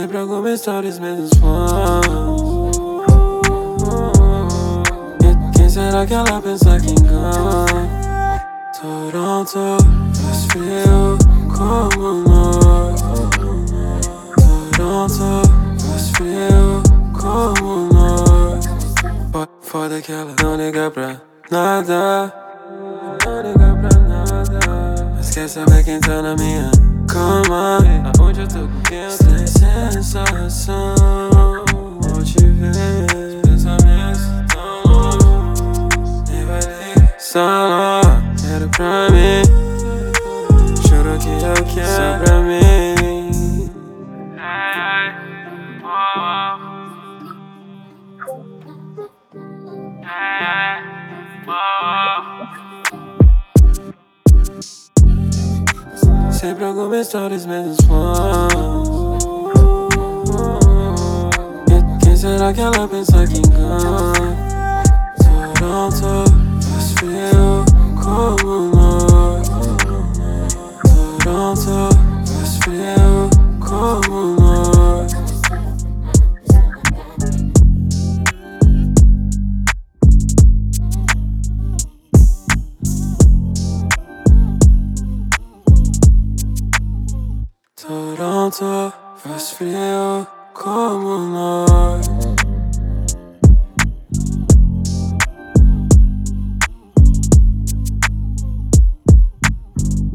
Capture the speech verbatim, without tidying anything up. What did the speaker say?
Sempre alguma história, os mesmos fãs. E quem será que ela pensa que engana? Toronto, faz frio como nós. Toronto, faz frio como nós. Foda que ela não liga pra nada. Não liga pra nada. Mas quer saber quem tá na minha cama? Aonde eu tô com quem eu tô? Sem sensação, vou te ver. Os pensamentos tão loucos, nem vai ligar. Só quero pra mim. Juro que eu quero só pra mim. Ai, oh, ai, oh. Sempre alguma história, os mesmos fãs. E quem será que ela pensa que engana? Toronto, faz frio como nós. Toronto, faz frio como nós. Toronto, faz frio como nós.